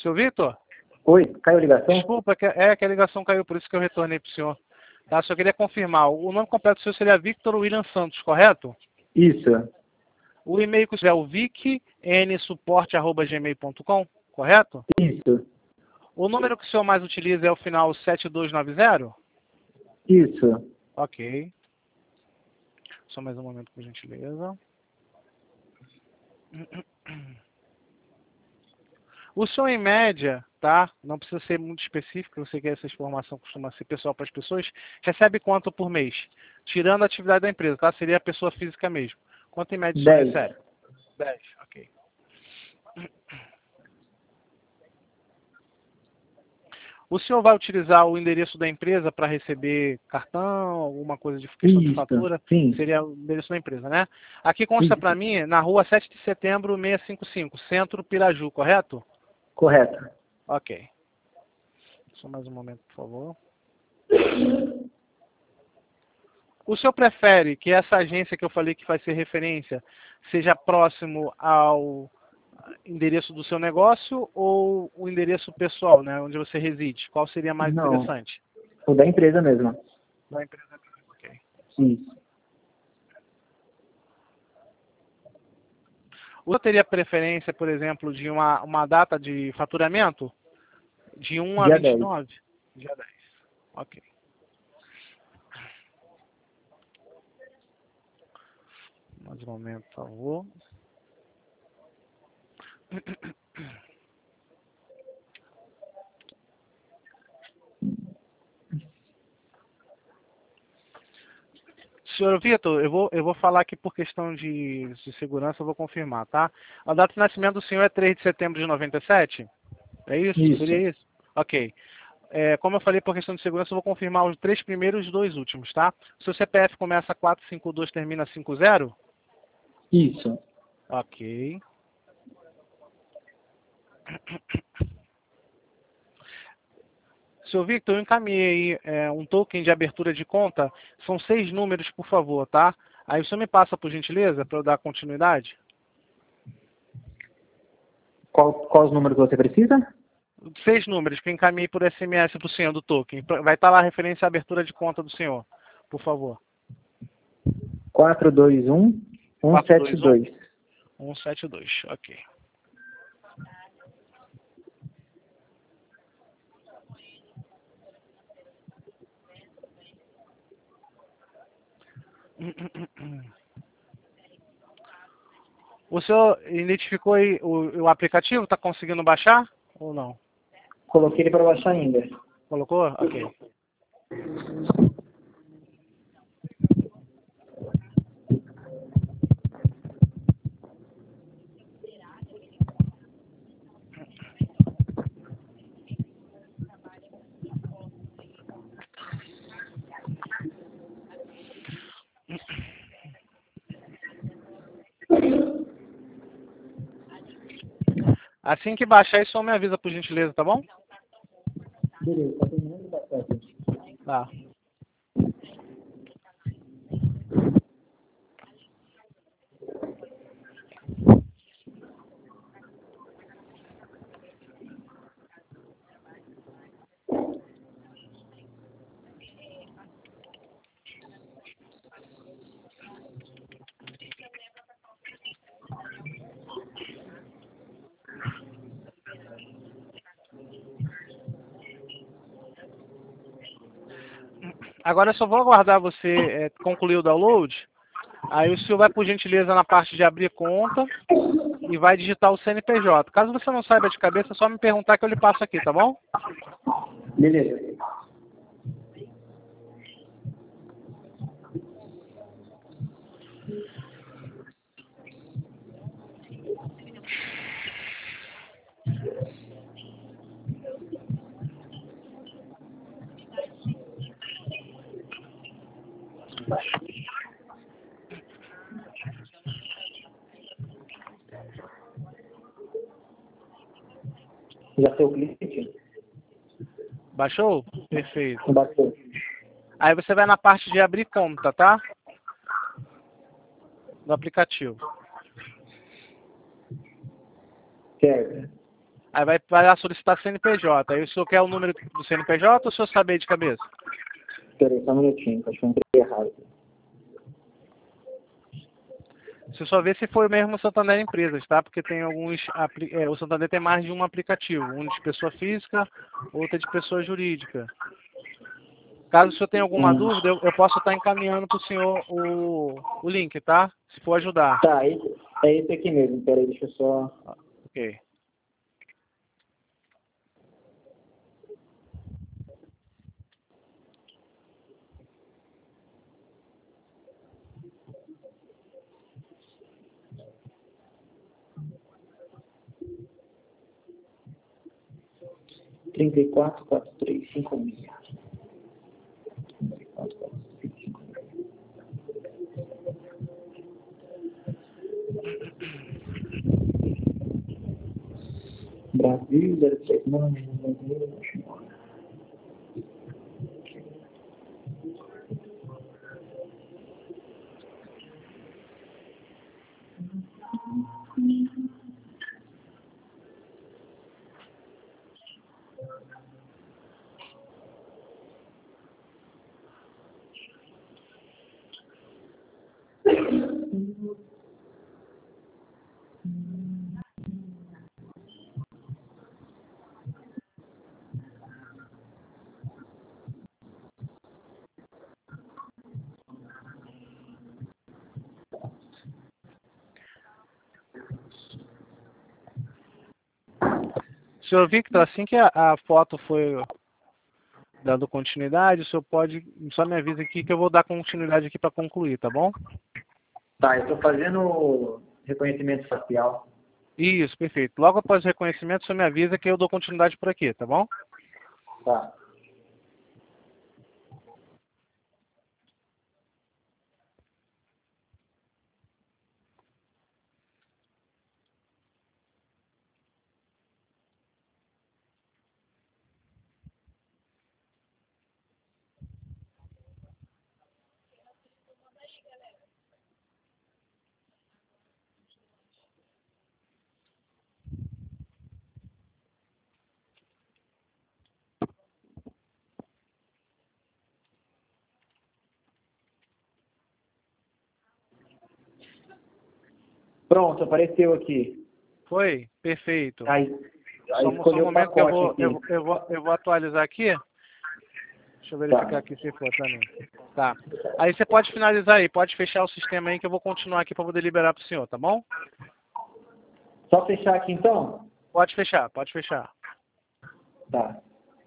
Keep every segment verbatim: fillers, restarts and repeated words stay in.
Seu Vitor? Oi, caiu a ligação? Desculpa, que- é que a ligação caiu, por isso que eu retornei para o senhor. Tá, só queria confirmar. O nome completo do senhor seria Victor William Santos, correto? Isso, O e-mail que é o vic n suporte arroba gmail ponto com, correto? isso, O número que o senhor mais utiliza é o final sete dois nove zero? isso. Ok. Só mais um momento, por gentileza. O senhor, em média, tá? Não precisa ser muito específico, eu sei que essa informação costuma ser pessoal para as pessoas. Recebe quanto por mês? Tirando a atividade da empresa, tá? Seria a pessoa física mesmo. Quanto em média o senhor Dez. recebe? dez, ok. O senhor vai utilizar o endereço da empresa para receber cartão, alguma coisa de questão de Isso, fatura? sim, Seria o endereço da empresa, né? Aqui consta isso, para mim, na rua sete de setembro, seiscentos e cinquenta e cinco, Centro Piraju, correto? correto. Ok. Só mais um momento, por favor. O senhor prefere que essa agência que eu falei que vai ser referência seja próximo ao endereço do seu negócio ou o endereço pessoal, né, onde você reside? Qual seria mais Não, interessante? o da empresa mesmo. Da empresa mesmo, ok. Isso. O senhor teria preferência, por exemplo, de uma, uma data de faturamento? De um a Dia vinte e dez. nove? Dia dez. Ok. Mais um momento, por favor. Senhor Vitor, eu vou, eu vou falar aqui por questão de, de segurança, eu vou confirmar, tá? A data de nascimento do senhor é três de setembro de noventa e sete? É isso? Isso. Seria isso? Ok. É, como eu falei, por questão de segurança, eu vou confirmar os três primeiros e os dois últimos, tá? O seu C P F começa quatro cinco dois, termina cinco zero? Isso. Ok. Senhor Victor, eu encaminhei aí é, um token de abertura de conta. São seis números, por favor, tá? Aí o senhor me passa, por gentileza, para eu dar continuidade? Qual, qual os números que você precisa? Seis números que eu encaminhei por S M S para o senhor do token. Vai estar lá a referência à abertura de conta do senhor, por favor. quatro dois um, um sete dois. um sete dois, ok. O senhor identificou aí o, o aplicativo? Está conseguindo baixar ou não? Coloquei ele para baixar ainda. Colocou? Ok. Assim que baixar, isso só me avisa, por gentileza, tá bom? Beleza, tá terminando de baixar aqui. Tá. Agora eu só vou aguardar você é, concluir o download. Aí o senhor vai, por gentileza, na parte de abrir conta e vai digitar o C N P J. Caso você não saiba de cabeça, é só me perguntar que eu lhe passo aqui, tá bom? Beleza. Já seu cliente? Baixou? Perfeito. Bateu. Aí você vai na parte de abrir conta, tá? Do aplicativo. Certo. Aí vai, vai lá solicitar C N P J. Aí o senhor quer o número do C N P J ou o senhor sabe aí de cabeça? Peraí, só um minutinho, que eu acho que eu entrei errado. Você só vê se foi mesmo o Santander Empresas, tá? Porque tem alguns... É, o Santander tem mais de um aplicativo. Um de pessoa física, outro de pessoa jurídica. Caso o senhor tenha alguma Hum. dúvida, eu, eu posso estar encaminhando para o senhor o, o link, tá? Se for ajudar. Tá, esse, é esse aqui mesmo. Peraí, deixa eu só... Ok. trinta e quatro, quarenta e três, cinco mil. Brasil, zero três nove, Brasil, Senhor Victor, assim que a, a foto foi dando continuidade, o senhor pode... Só me avisa aqui que eu vou dar continuidade aqui para concluir, tá bom? Tá, eu tô fazendo reconhecimento facial. Isso, perfeito. Logo após o reconhecimento, o senhor me avisa que eu dou continuidade por aqui, tá bom? Tá. Pronto, apareceu aqui. Foi? Perfeito. Aí, aí Só, um- só um escolheu o momento que eu pacote vou, aqui. eu, eu, vou, eu vou atualizar aqui. Deixa eu verificar Tá. aqui se for também. Tá. Aí você pode finalizar aí, pode fechar o sistema aí que eu vou continuar aqui para poder liberar para o senhor, tá bom? Só fechar aqui então? Pode fechar, pode fechar. Tá.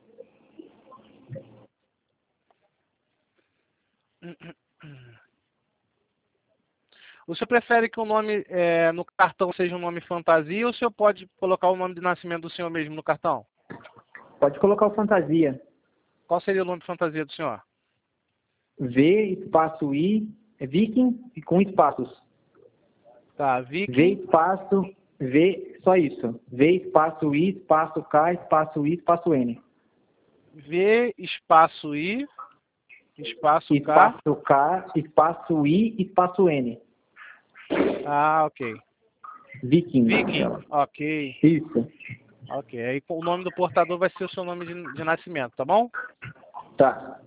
O senhor prefere que o nome é, no cartão seja um nome fantasia ou o senhor pode colocar o nome de nascimento do senhor mesmo no cartão? Pode colocar o fantasia. Qual seria o nome de fantasia do senhor? V, espaço I, é Viking e com espaços. Tá, V, Viking, espaço, V, só isso. V, espaço I, espaço K, espaço I, espaço N. V, espaço I, espaço K. Espaço K, espaço I, espaço N. Ah, ok. Viking. Viking, ok. Isso. Ok, aí o nome do portador vai ser o seu nome de, de nascimento, tá bom? Tá.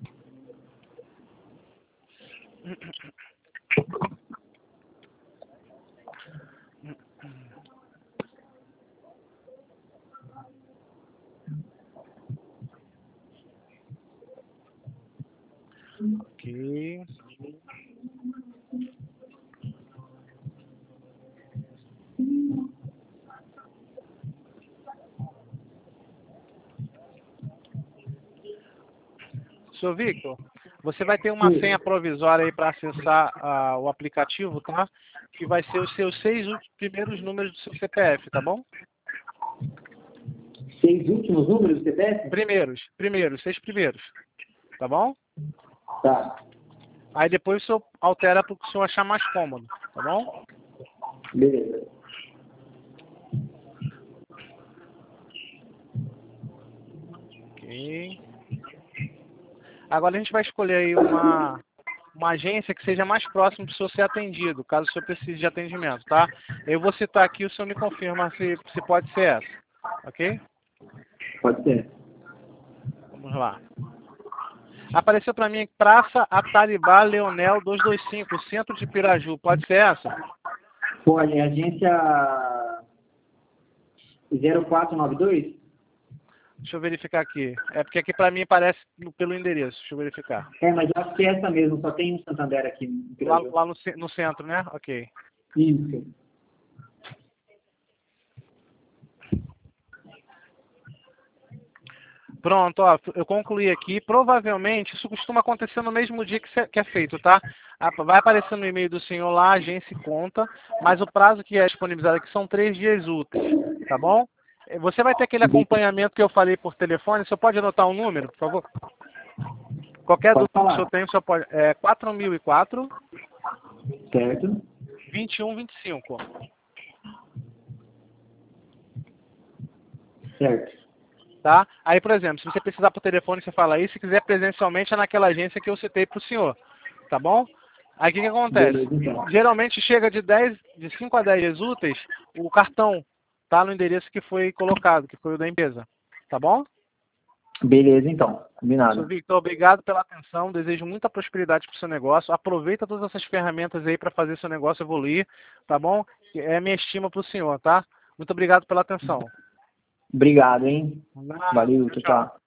Ok. Senhor Victor, você vai ter uma Sim. senha provisória aí para acessar ah, o aplicativo, tá? Que vai ser os seus seis últimos- primeiros números do seu C P F, tá bom? Seis últimos números do C P F? Primeiros, primeiros, seis primeiros, tá bom? Tá. Aí depois o senhor altera para o que o senhor achar mais cômodo, tá bom? Beleza. Ok. Agora a gente vai escolher aí uma, uma agência que seja mais próxima para o senhor ser atendido, caso o senhor precise de atendimento, tá? Eu vou citar aqui, o senhor me confirma se, se pode ser essa. ok? Pode ser. Vamos lá. Apareceu para mim Praça Ataribá Leonel duzentos e vinte e cinco, centro de Piraju. Pode ser essa? Pode, é agência zero quatro nove dois? Deixa eu verificar aqui. É porque aqui para mim aparece no- pelo endereço. Deixa eu verificar. É, mas eu acho que é essa mesmo, só tem um Santander aqui em Lá, Piraju. lá no, ce- no centro, né? Ok. Isso. Pronto, ó, eu concluí aqui. Provavelmente isso costuma acontecer no mesmo dia que, se- que é feito, tá? A- Vai aparecer no e-mail do senhor lá, agência e conta, mas o prazo que é disponibilizado aqui são três dias úteis, tá bom? Eh, Você vai ter aquele acompanhamento que eu falei por telefone. O senhor pode anotar um número, por favor? Qualquer Pode dúvida que o falar. senhor tem, o senhor pode. É quatro mil e quatro, Certo? vinte e um, vinte e cinco. Certo. Tá? Aí, por exemplo, se você precisar por telefone, você fala aí. Se quiser presencialmente, é naquela agência que eu citei para o senhor. Tá bom? Aí o que, que acontece? Beleza, então. Geralmente chega de dez, de cinco a dez dias úteis, o cartão tá no endereço que foi colocado, que foi o da empresa. Tá bom? Beleza, então. senhor Combinado. Victor, obrigado pela atenção. Desejo muita prosperidade para o seu negócio. Aproveita todas essas ferramentas aí para fazer seu negócio evoluir. Tá bom? É minha estima para o senhor, tá? Muito obrigado pela atenção. Obrigado, hein? Vamos lá. Valeu, Tchau, tchau, tchau. tchau.